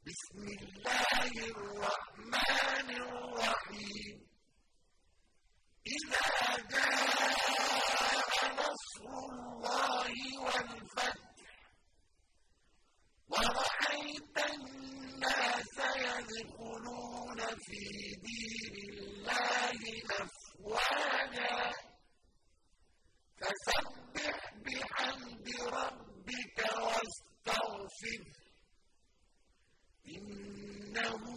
بسم الله الرحمن الرحيم إذا جاء نصر الله والفتح ورأيت الناس يدخلون في دين الله أفواجا فسبح بحمد ربك واستغفره إنه